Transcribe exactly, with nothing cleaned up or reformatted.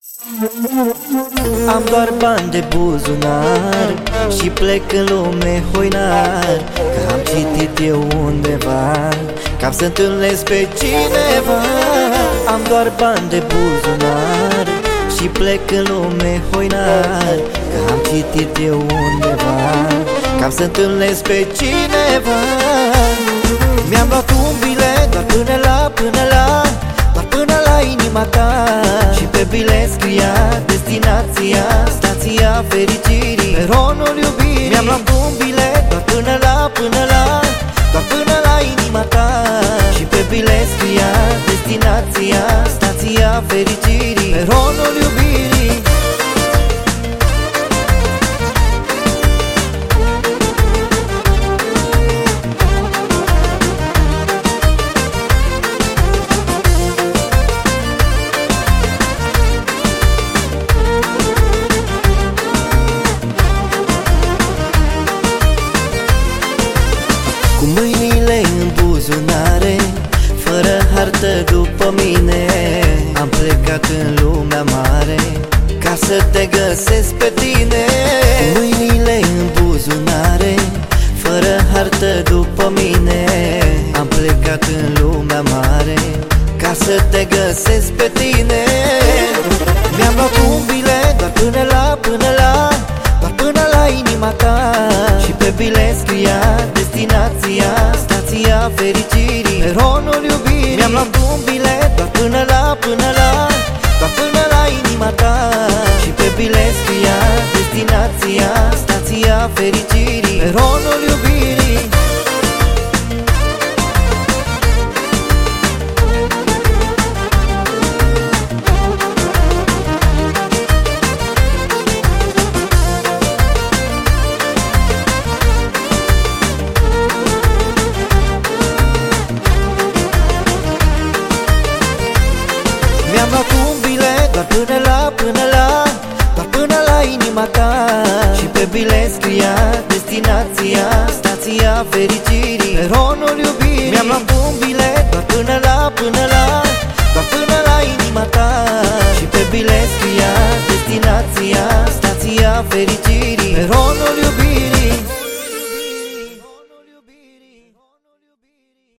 Am doar bani de buzunar și plec în lume hoinar, că am citit eu undeva că am să întâlnesc pe cineva. Am doar bani de buzunar și plec în lume hoinar, că am citit eu undeva că am să întâlnesc pe cineva. Mi-am luat un bilet doar până la, până la, doar până la inima ta, și pe bilet scria destinația, stația fericirii, peronul iubirii. Mi-am luat un bilet doar până la, până la, doar până la inima ta, și pe bilet scria destinația, stația fericirii, peronul iubirii. Cu mâinile în buzunare, fără hartă după mine, am plecat în lumea mare ca să te găsesc pe tine. Cu mâinile în buzunare, fără hartă după mine, am plecat în lumea mare ca să te găsesc pe tine. Mi-am luat un bilet doar până la, până la, doar până la inima ta, și pe bilet scria destinația, stația fericirii, peronul iubirii. Mi-am luat un bilet doar până la, până la, doar până la inima ta, și pe bilet scria destinația, stația fericirii, peronul iubirii. Mi-am luat un bilet doar până la, până la, doar până la inima ta, și pe bilet scria destinația, stația fericirii, peronul iubirii. Mi-am luat un bilet doar până la, până la, doar până la inima ta, și pe bilet scria destinația, stația fericirii.